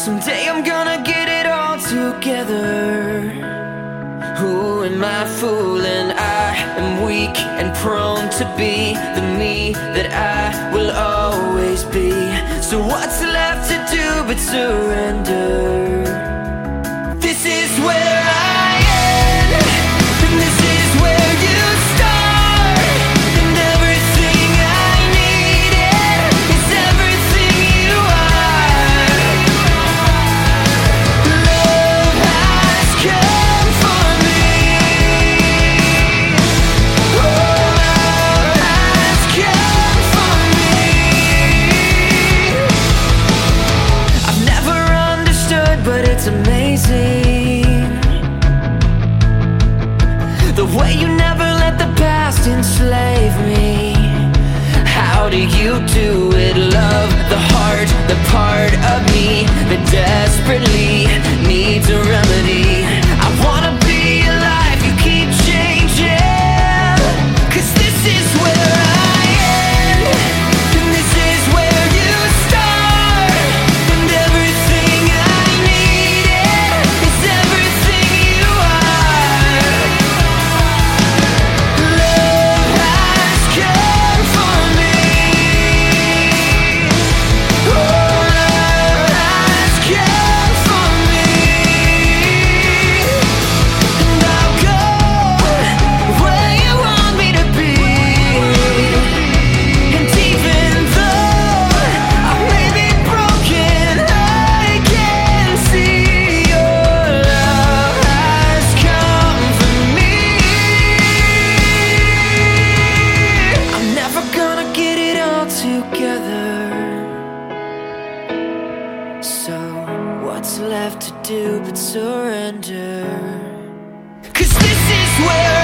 Someday I'm gonna get it all together. Who am I fooling? I am weak and prone to be the me that I will always be. So what's left to do but surrender? This is where I end, and this is where you start. And everything I needed is everything you are. Love has come for me. Oh, love has come for me. I've never understood, but it's amazing the way you never let the past enslave me. How do you do it, love? The heart, the part of me that desperately needs a remedy. I wanna be alive, you keep changing. 'Cause this is where I end, and this is where you start. And everything I needed is everything you are. Love has come for me. Oh, love has come for me. And I'll go where you want me to be. And even though I may be broken, I can see your love has come for me. I'm never gonna get it all together. So what's left to do but surrender? 'Cause this is where